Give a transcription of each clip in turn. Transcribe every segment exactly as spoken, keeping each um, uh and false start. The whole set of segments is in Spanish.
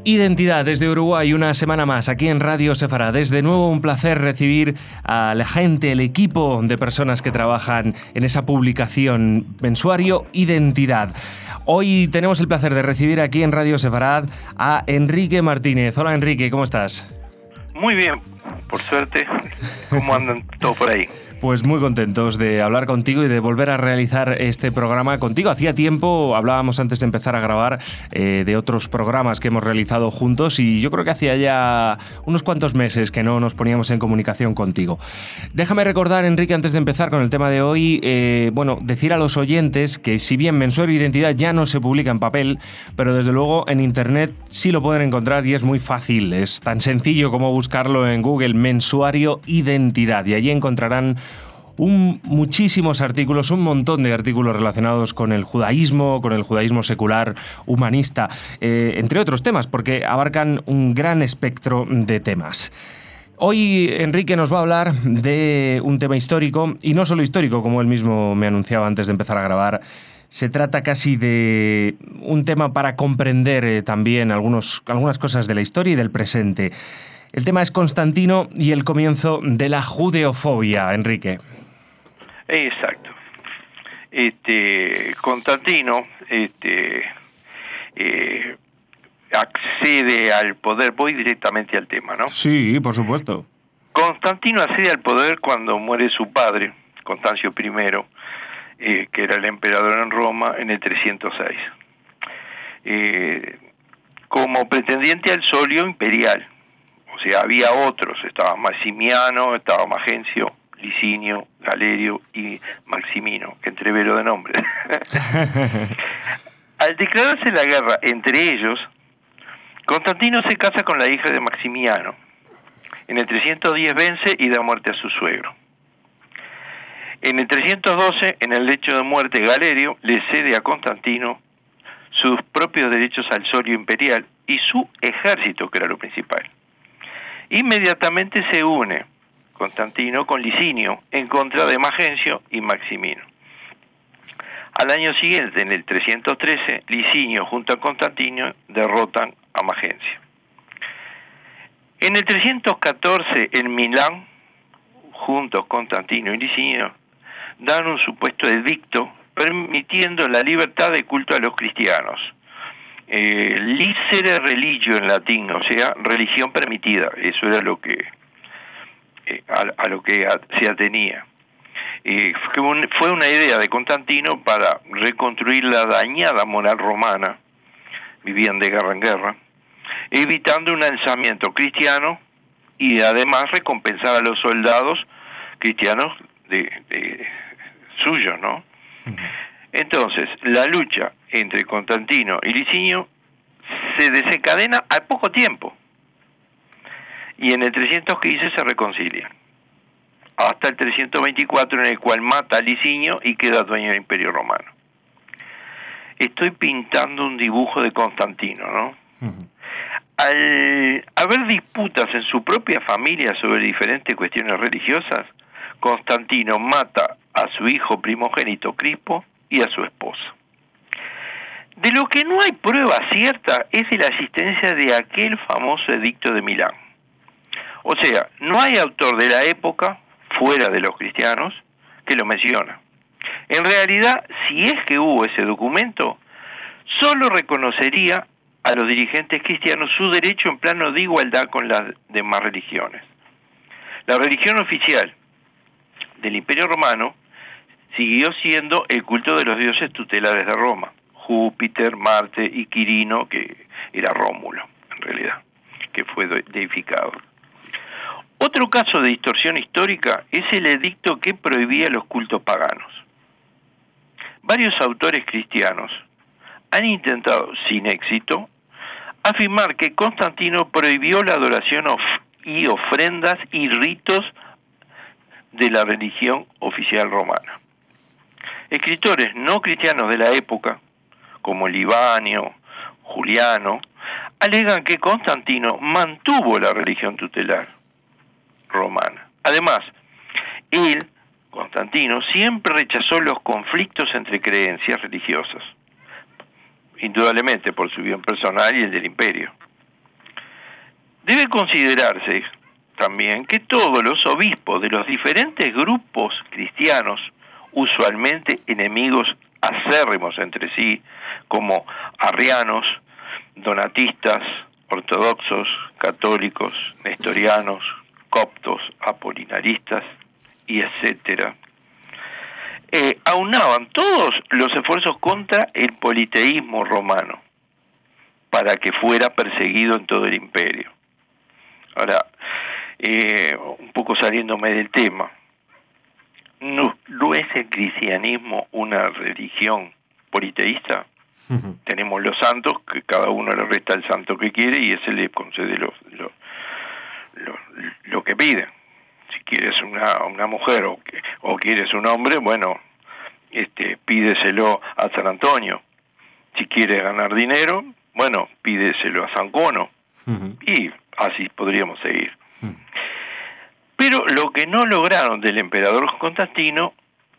Identidad desde Uruguay, una semana más aquí en Radio Sefarad. Es de nuevo un placer recibir a la gente, el equipo de personas que trabajan en esa publicación mensuario Identidad. Hoy tenemos el placer de recibir aquí en Radio Sefarad a Enrique Martínez. Hola Enrique, ¿cómo estás? Muy bien, por suerte. ¿Cómo andan todos por ahí? Pues muy contentos de hablar contigo y de volver a realizar este programa contigo. Hacía tiempo, hablábamos antes de empezar a grabar, eh, de otros programas que hemos realizado juntos y yo creo que hacía ya unos cuantos meses que no nos poníamos en comunicación contigo. Déjame recordar, Enrique, antes de empezar con el tema de hoy, eh, bueno, decir a los oyentes que si bien Mensuario Identidad ya no se publica en papel, pero desde luego en internet sí lo pueden encontrar y es muy fácil. Es tan sencillo como buscarlo en Google, Mensuario Identidad, y allí encontrarán Un, muchísimos artículos, un montón de artículos relacionados con el judaísmo, con el judaísmo secular, humanista, eh, entre otros temas, porque abarcan un gran espectro de temas. Hoy Enrique nos va a hablar de un tema histórico, y no solo histórico, como él mismo me anunciaba antes de empezar a grabar. Se trata casi de un tema para comprender eh, también algunos, algunas cosas de la historia y del presente. El tema es Constantino y el comienzo de la judeofobia, Enrique. Exacto. Este, Constantino este, eh, accede al poder. Voy directamente al tema, ¿no? Sí, por supuesto. Constantino accede al poder cuando muere su padre, Constancio primero, eh, que era el emperador en Roma, en el trescientos seis. Eh, como pretendiente al solio imperial. O sea, había otros. Estaba Maximiano, estaba Magencio, Licinio, Galerio y Maximino, que entrevero de nombre. Al declararse la guerra entre ellos, Constantino se casa con la hija de Maximiano. En el trescientos diez vence y da muerte a su suegro. En el trescientos doce, en el lecho de muerte, Galerio le cede a Constantino sus propios derechos al solio imperial y su ejército, que era lo principal. Inmediatamente se une Constantino con Licinio en contra de Magencio y Maximino. Al año siguiente, en el trescientos trece, Licinio junto a Constantino derrotan a Magencio. En el trescientos catorce, en Milán, juntos Constantino y Licinio, dan un supuesto edicto permitiendo la libertad de culto a los cristianos. Eh, licere religio en latín, o sea, religión permitida. Eso era lo que eh, a, a lo que a, se atenía. Eh, fue, un, fue una idea de Constantino para reconstruir la dañada moral romana. Vivían de guerra en guerra, evitando un alzamiento cristiano y además recompensar a los soldados cristianos de, de suyos, ¿no? Uh-huh. Entonces, la lucha entre Constantino y Licinio se desencadena al poco tiempo. Y en el trescientos quince se reconcilian. Hasta el trescientos veinticuatro, en el cual mata a Licinio y queda dueño del Imperio Romano. Estoy pintando un dibujo de Constantino, ¿no? Uh-huh. Al haber disputas en su propia familia sobre diferentes cuestiones religiosas, Constantino mata a su hijo primogénito Crispo y a su esposa. De lo que no hay prueba cierta es de la existencia de aquel famoso edicto de Milán. O sea, no hay autor de la época, fuera de los cristianos, que lo menciona. En realidad, si es que hubo ese documento, solo reconocería a los dirigentes cristianos su derecho en plano de igualdad con las demás religiones. La religión oficial del Imperio Romano siguió siendo el culto de los dioses tutelares de Roma, Júpiter, Marte y Quirino, que era Rómulo, en realidad, que fue deificado. Otro caso de distorsión histórica es el edicto que prohibía los cultos paganos. Varios autores cristianos han intentado, sin éxito, afirmar que Constantino prohibió la adoración of- y ofrendas y ritos de la religión oficial romana. Escritores no cristianos de la época, como Libanio, Juliano, alegan que Constantino mantuvo la religión tutelar romana. Además, él, Constantino, siempre rechazó los conflictos entre creencias religiosas, indudablemente por su bien personal y el del imperio. Debe considerarse también que todos los obispos de los diferentes grupos cristianos, usualmente enemigos acérrimos entre sí, como arrianos, donatistas, ortodoxos, católicos, nestorianos, coptos, apolinaristas, y etcétera, eh, aunaban todos los esfuerzos contra el politeísmo romano para que fuera perseguido en todo el imperio. Ahora, eh, un poco saliéndome del tema, ¿no, no es el cristianismo una religión politeísta? Uh-huh. Tenemos los santos, que cada uno le resta el santo que quiere y ese le concede lo, lo, lo, lo que pide. Si quieres una, una mujer o, o quieres un hombre, bueno, este, pídeselo a San Antonio. Si quieres ganar dinero, bueno, pídeselo a San Cono. Uh-huh. Y así podríamos seguir. Uh-huh. Pero lo que no lograron del emperador Constantino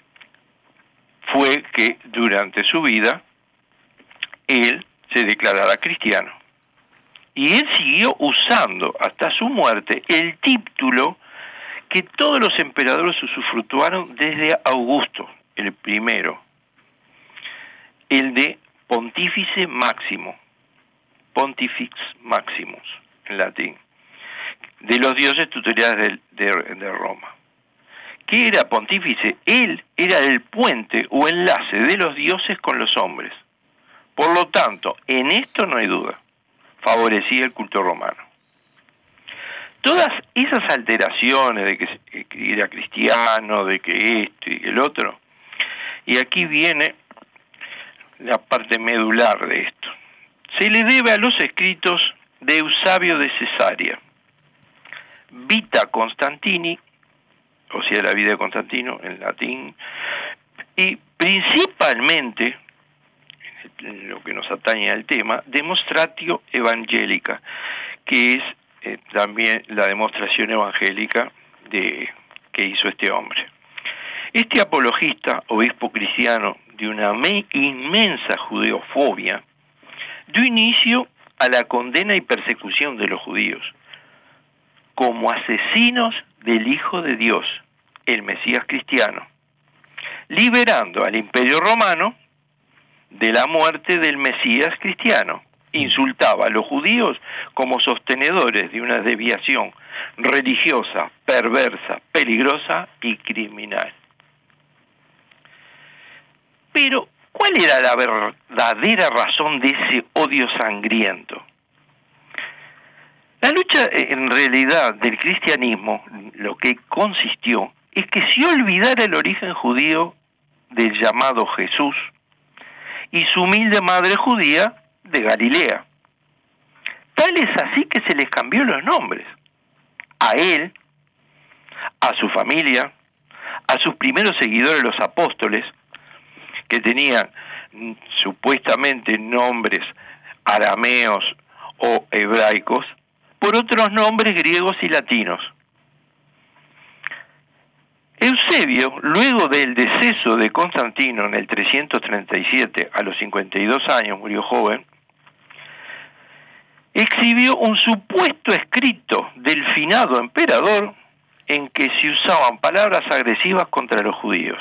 fue que durante su vida él se declarara cristiano. Y él siguió usando hasta su muerte el título que todos los emperadores usufructuaron desde Augusto, el primero, el de Pontífice Máximo, Pontifex Maximus, en latín, de los dioses tutelares de, de, de Roma. ¿Qué era pontífice? Él era el puente o enlace de los dioses con los hombres. Por lo tanto, en esto no hay duda, favorecía el culto romano. Todas esas alteraciones de que, que era cristiano, de que esto y el otro, y aquí viene la parte medular de esto, se le debe a los escritos de Eusebio de Cesarea, Vita Constantini, o sea, la vida de Constantino en latín, y principalmente, en lo que nos atañe al tema, Demonstratio Evangelica, que es eh, también la demostración evangélica de que hizo este hombre. Este apologista, obispo cristiano de una inmensa judeofobia, dio inicio a la condena y persecución de los judíos como asesinos del Hijo de Dios, el Mesías cristiano, liberando al Imperio Romano de la muerte del Mesías cristiano. Insultaba a los judíos como sostenedores de una desviación religiosa, perversa, peligrosa y criminal. Pero, ¿cuál era la verdadera razón de ese odio sangriento? La lucha, en realidad, del cristianismo, lo que consistió, es que se olvidara el origen judío del llamado Jesús y su humilde madre judía de Galilea. Tal es así que se les cambió los nombres. A él, a su familia, a sus primeros seguidores, los apóstoles, que tenían mm, supuestamente nombres arameos o hebraicos, por otros nombres griegos y latinos. Eusebio, luego del deceso de Constantino en el trescientos treinta y siete, a los cincuenta y dos años, murió joven, exhibió un supuesto escrito del finado emperador en que se usaban palabras agresivas contra los judíos.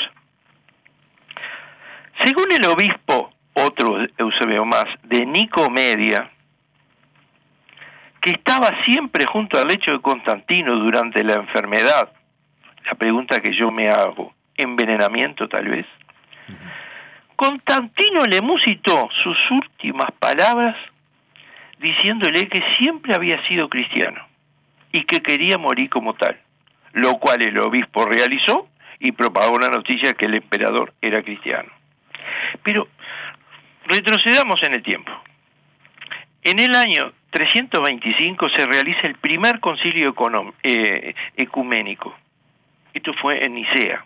Según el obispo, otro Eusebio más, de Nicomedia, que estaba siempre junto al lecho de Constantino durante la enfermedad, la pregunta que yo me hago, ¿envenenamiento tal vez? Uh-huh. Constantino le musitó sus últimas palabras diciéndole que siempre había sido cristiano y que quería morir como tal, lo cual el obispo realizó y propagó la noticia que el emperador era cristiano. Pero retrocedamos en el tiempo. En el año trescientos veinticinco se realiza el primer concilio económico, eh, ecuménico. Esto fue en Nicea.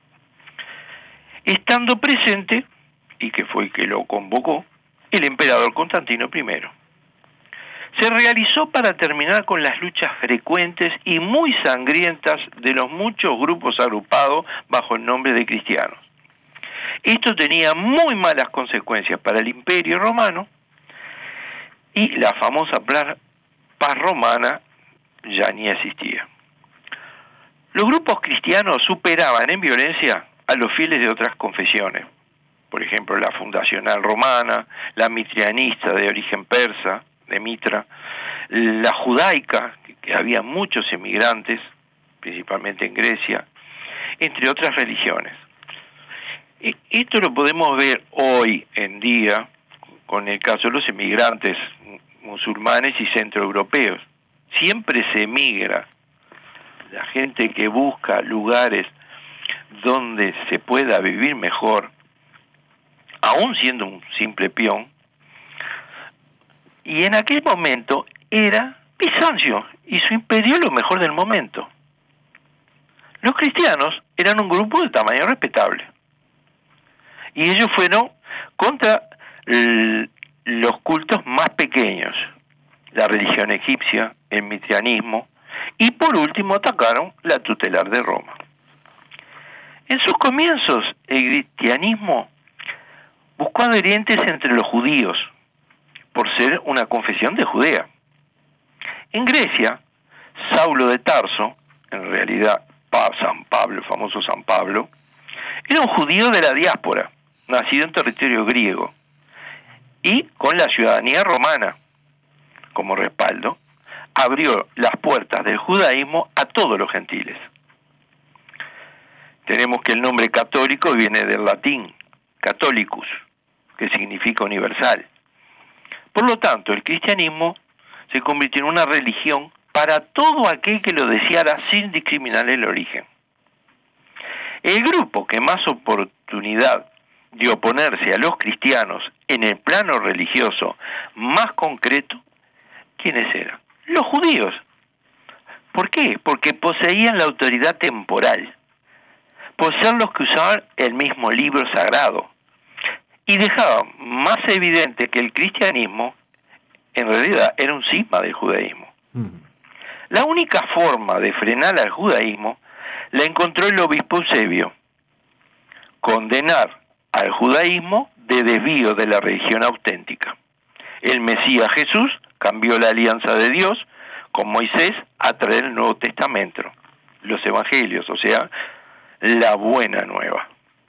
Estando presente, y que fue el que lo convocó, el emperador Constantino primero. Se realizó para terminar con las luchas frecuentes y muy sangrientas de los muchos grupos agrupados bajo el nombre de cristianos. Esto tenía muy malas consecuencias para el Imperio Romano y la famosa paz romana ya ni existía. Los grupos cristianos superaban en violencia a los fieles de otras confesiones. Por ejemplo, la fundacional romana, la mitrianista de origen persa, de Mitra, la judaica, que había muchos emigrantes, principalmente en Grecia, entre otras religiones. Y esto lo podemos ver hoy en día con el caso de los emigrantes musulmanes y centroeuropeos. Siempre se emigra. La gente que busca lugares donde se pueda vivir mejor, aún siendo un simple peón, y en aquel momento era Bizancio y su imperio lo mejor del momento. Los cristianos eran un grupo de tamaño respetable, y ellos fueron contra el, los cultos más pequeños, la religión egipcia, el mitrianismo, y por último atacaron la tutelar de Roma. En sus comienzos, el cristianismo buscó adherentes entre los judíos, por ser una confesión de Judea. En Grecia, Saulo de Tarso, en realidad San Pablo, el famoso San Pablo, era un judío de la diáspora, nacido en territorio griego, y con la ciudadanía romana como respaldo, abrió las puertas del judaísmo a todos los gentiles. Tenemos que el nombre católico viene del latín, catholicus, que significa universal. Por lo tanto, el cristianismo se convirtió en una religión para todo aquel que lo deseara sin discriminar el origen. El grupo que más oportunidad de oponerse a los cristianos en el plano religioso más concreto, ¿quiénes eran? Los judíos. ¿Por qué? Porque poseían la autoridad temporal, por ser los que usaban el mismo libro sagrado, y dejaban más evidente que el cristianismo en realidad era un cisma del judaísmo. Uh-huh. La única forma de frenar al judaísmo la encontró el obispo Eusebio: condenar al judaísmo de desvío de la religión auténtica. El Mesías Jesús cambió la alianza de Dios con Moisés a traer el Nuevo Testamento, los evangelios, o sea, la buena nueva.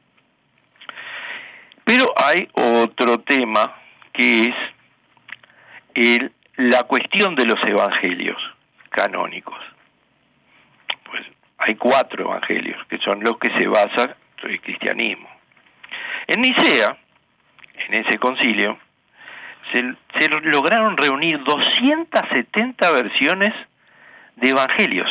Pero hay otro tema que es el, la cuestión de los evangelios canónicos. Pues hay cuatro evangelios que son los que se basa el cristianismo. En Nicea, en ese concilio, se, se lograron reunir doscientas setenta versiones de evangelios.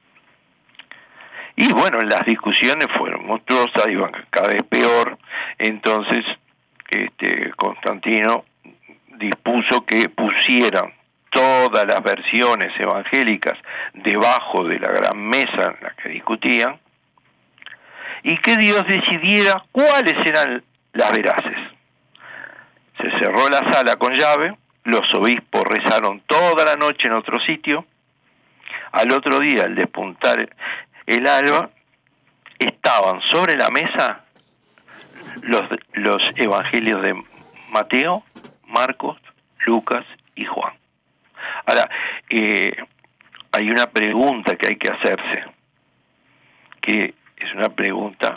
Y bueno, las discusiones fueron monstruosas, iban cada vez peor. Entonces, este, Constantino dispuso que pusieran todas las versiones evangélicas debajo de la gran mesa en la que discutían, y que Dios decidiera cuáles eran las veraces. Se cerró la sala con llave, los obispos rezaron toda la noche en otro sitio. Al otro día, al despuntar el alba, estaban sobre la mesa los, los evangelios de Mateo, Marcos, Lucas y Juan. Ahora, eh, hay una pregunta que hay que hacerse, que es una pregunta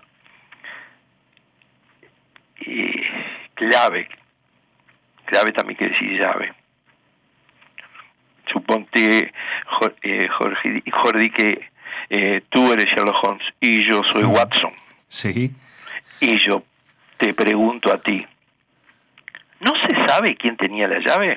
eh, clave. Clave también quiere decir llave. Suponte, eh, Jorge, Jordi, que eh, tú eres Sherlock Holmes y yo soy Watson. Sí. Y yo te pregunto a ti, ¿no se sabe quién tenía la llave?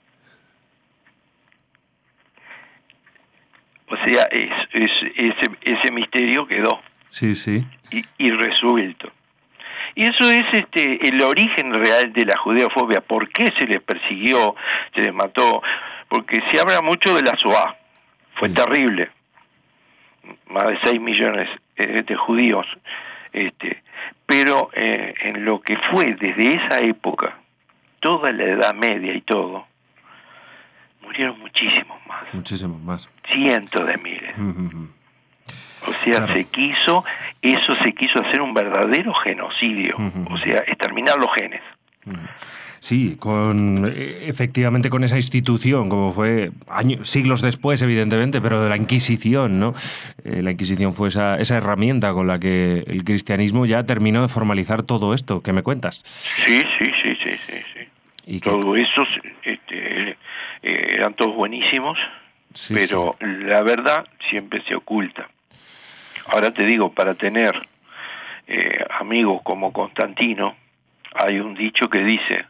O sea, es, es, ese, ese misterio quedó. Sí, sí. Y, irresuelto. Y eso es este el origen real de la judeofobia. ¿Por qué se les persiguió, se les mató? Porque se habla mucho de la Shoah. Fue sí. terrible. Más de seis millones de judíos. Este, pero eh, en lo que fue desde esa época, toda la Edad Media y todo, murieron muchísimos más. Muchísimos más. Cientos de miles. Uh-huh. O sea, claro. se quiso, eso se quiso hacer un verdadero genocidio, uh-huh. o sea, exterminar los genes. Sí, con efectivamente con esa institución, como fue años, siglos después, evidentemente, pero de la Inquisición, ¿no? Eh, la Inquisición fue esa, esa herramienta con la que el cristianismo ya terminó de formalizar todo esto que me cuentas. Sí, sí, sí, sí, sí, sí. ¿Y todo que... eso este, eh, eran todos buenísimos, sí, pero sí. La verdad siempre se oculta. Ahora te digo, para tener eh, amigos como Constantino, hay un dicho que dice: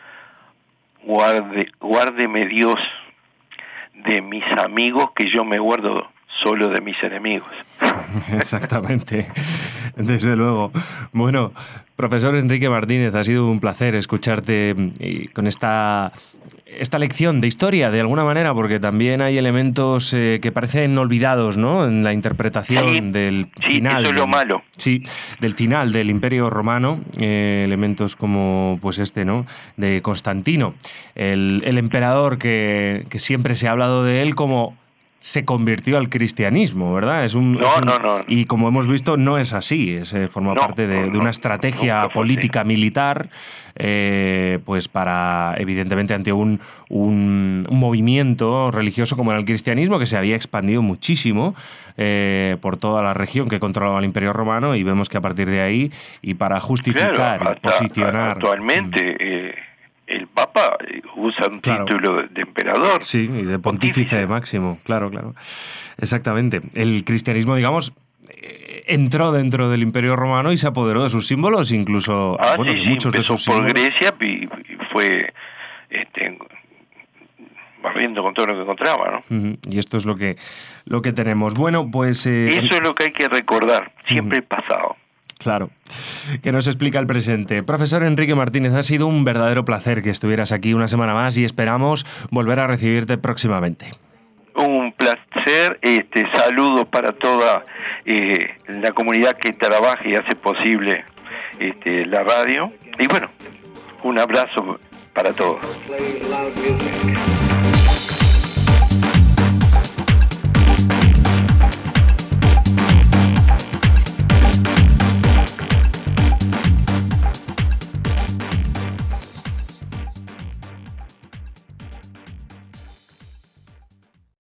Guarde, guárdeme Dios de mis amigos, que yo me guardo solo de mis enemigos. Exactamente, desde luego. Bueno, profesor Enrique Martínez, ha sido un placer escucharte con esta, esta lección de historia, de alguna manera, porque también hay elementos eh, que parecen olvidados, ¿no?, en la interpretación sí, del sí, final. Eso es lo malo. Sí, del final del Imperio Romano, eh, elementos como pues este, ¿no?, de Constantino, el, el emperador que, que siempre se ha hablado de él como se convirtió al cristianismo, ¿verdad? Es un, no, es un, no, no. Y como hemos visto, no es así. Es, eh, forma no, parte de, no, de una estrategia no, política militar, eh, pues para, evidentemente, ante un, un, un movimiento religioso como era el cristianismo, que se había expandido muchísimo eh, por toda la región que controlaba el Imperio Romano, y vemos que a partir de ahí, y para justificar claro, hasta, y posicionar... Actualmente... Eh, el Papa usa un claro. título de emperador. Sí, y de pontífice, pontífice máximo, claro, claro. Exactamente. El cristianismo, digamos, entró dentro del Imperio Romano y se apoderó de sus símbolos, incluso ah, bueno, sí, de sí, muchos de sus símbolos. Por Grecia y, y fue este, barriendo con todo lo que encontraba, ¿no? Uh-huh. Y esto es lo que, lo que tenemos. Bueno, pues... Eh, Eso es lo que hay que recordar, siempre uh-huh. el pasado. Claro, que nos explica el presente. Profesor Enrique Martínez, ha sido un verdadero placer que estuvieras aquí una semana más y esperamos volver a recibirte próximamente. Un placer, este, saludos para toda eh, la comunidad que trabaja y hace posible este, la radio. Y bueno, un abrazo para todos.